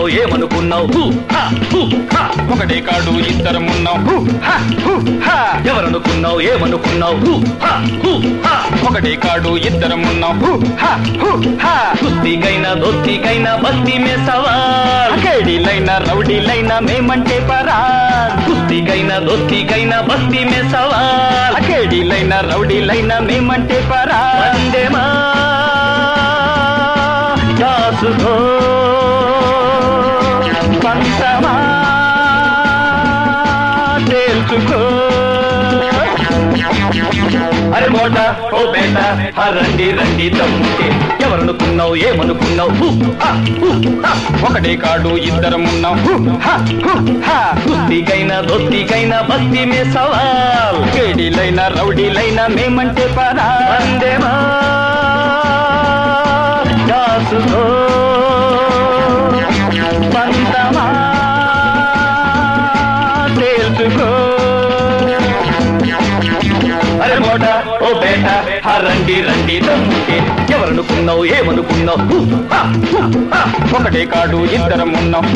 ఏమనుకున్నావు ఏమనుకున్నావు ఒకటే కాడు ఇద్దరమున్నాం ఎవరనుకున్నావు ఏమనుకున్నావు ఒకటే కాడు ఇద్దరమున్నాం కుస్తీకైనా దోస్తీకైనా బస్తీ మే సవాల్ కేడీలైనా రౌడీలైనా మేమంటే పరా కుస్తీకైనా దోస్తీకైనా బస్తీ మే సవాల్ కేడీలైనా రౌడీలైనా మేమంటే పరా వందేమా దాసుకో పంతమా తేల్చుకో అరే మోట ఓ బేట రండి రండి తమ్ముకే ఎవరనుకున్నావు ఏమనుకున్నావు ఒకటే కాడు ఇద్దరమున్నాం కుస్తీకైనా దోస్తీకైనా బస్తీ మే సవాల్ కేడీలైనా రౌడీలైనా మేమంటే పరా వందేమా దాసుకో పంతమా తేల్చుకో అరే మోట ఓ బేట రండి రండి తమ్ముకే ఎవరనుకున్నావు ఏమనుకున్నావు ఒకటే కాడు ఇద్దరమున్నాం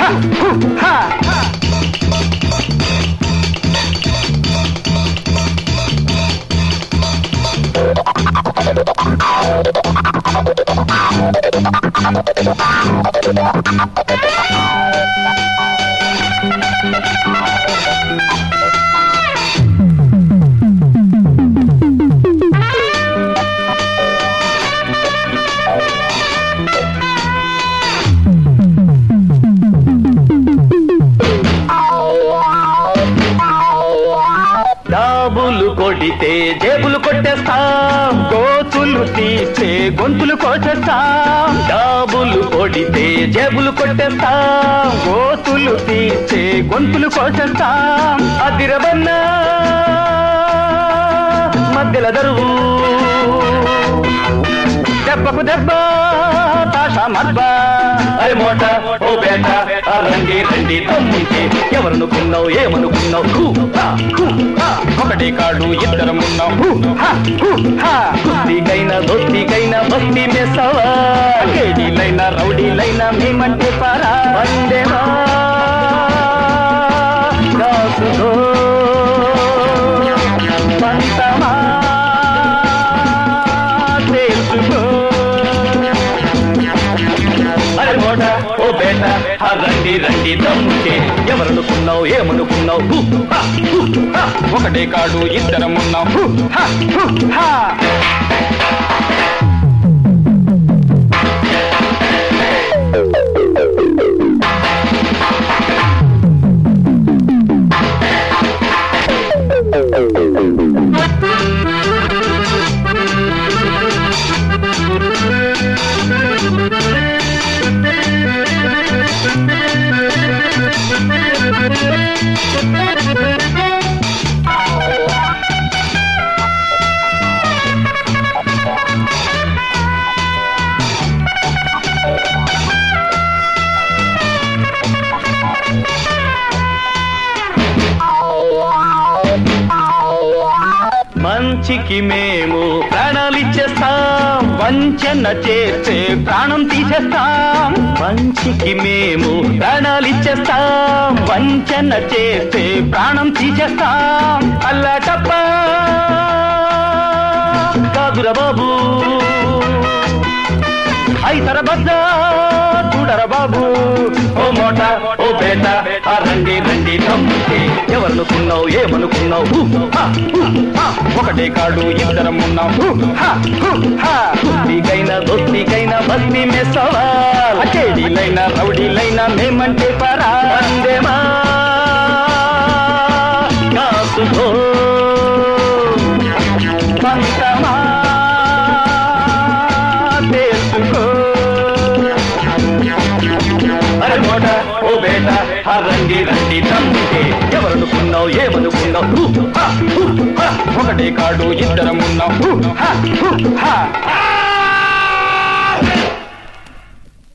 డాబులు కొడితే జేబులు కొట్టేస్తాం గోతులు తీసే గొంతులు కోసేస్తాం డాబులు కొడితే జేబులు కొట్టేస్తాం గోతులు తీసే గొంతులు కోసేస్తాం అదిరబన్నా మధ్యల దరువు దెబ్బకు దెబ్బ తాషా మద్బా అరే మోట ఓ బేట రండి రండి తమ్ముకే ఎవరనుకున్నావు ఏమనుకున్నావు ఒకటే కాడు ఇద్దరమున్నాం కుస్తీకైనా దోస్తీకైనా బస్తీ మే సవాల్ కేడీలైనా రౌడీలైనా మేమంటే పరా వందేమా దాసుకో పంతమా తేల్చుకో అరే మోట ఓ బేట రండి రండి తమ్ముకే ఎవరనుకున్నావు ఏమనుకున్నావు ఒకటే కాడు ఇద్దరమున్నాం మంచికి మేము ప్రాణాలిచ్చేస్తాం వంచన చేస్తే ప్రాణం తీసేస్తాం మంచికి మేము ప్రాణాలిచ్చేస్తాం వంచన చేస్తే ప్రాణం తీసేస్తాం అల్లటప్ప కాదురా బాబు ఐతర బద్ద చూడర బాబు ఓ మోట ఓ బేట రండి రండి తమ్ముకే ఎవరనుకున్నావు ఏమనుకున్నావు ఒకటే కాడు ఇద్దరమున్నాం కుస్తీకైనా దోస్తీకైనా బస్తీ మే సవాల్ కేడీలైనా రౌడీలైనా మేమంటే పరా వందేమా దాసుకో పంతమా తేల్చుకో అరే మోట ఓ బేట రండి రండి తమ్ముకే ఎవరనుకున్నావు ఏమనుకున్నావు ఒకటే కాడు ఇద్దరమున్నాం